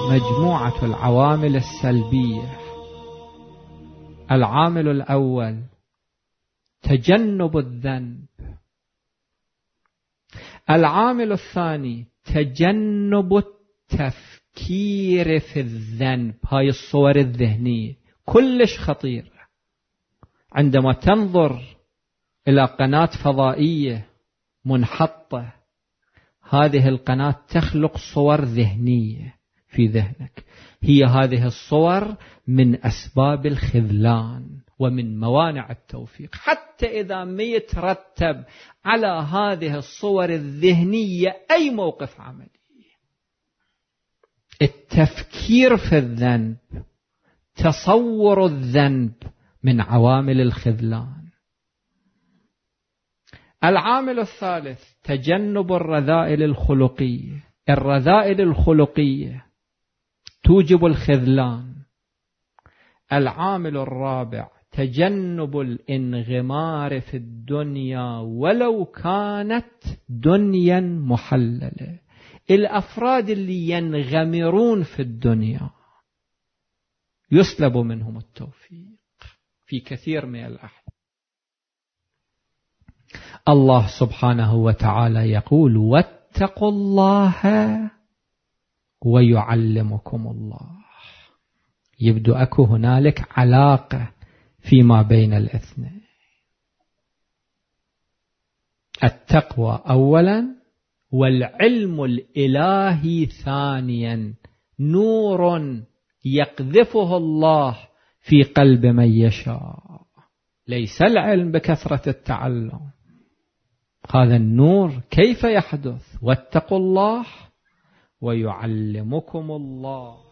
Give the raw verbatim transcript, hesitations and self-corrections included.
مجموعة العوامل السلبية. العامل الأول تجنب الذنب. العامل الثاني تجنب التفكير في الذنب. هاي الصور الذهنية كلش خطيرة. عندما تنظر إلى قناة فضائية منحطة، هذه القناة تخلق صور ذهنية في ذهنك. هي هذه الصور من أسباب الخذلان ومن موانع التوفيق. حتى إذا ما يترتب على هذه الصور الذهنية أي موقف عملي، التفكير في الذنب، تصور الذنب من عوامل الخذلان. العامل الثالث تجنب الرذائل الخلقية. الرذائل الخلقية توجب الخذلان. العامل الرابع تجنب الانغمار في الدنيا ولو كانت دنيا محللة. الأفراد اللي ينغمرون في الدنيا يسلب منهم التوفيق في كثير من الأحيان. الله سبحانه وتعالى يقول: واتقوا الله ويعلمكم الله. يبدو أكو هنالك علاقة فيما بين الاثنين. التقوى أولا والعلم الإلهي ثانيا، نور يقذفه الله في قلب من يشاء. ليس العلم بكثرة التعلم، هذا النور كيف يحدث؟ واتقوا الله ويعلمكم الله.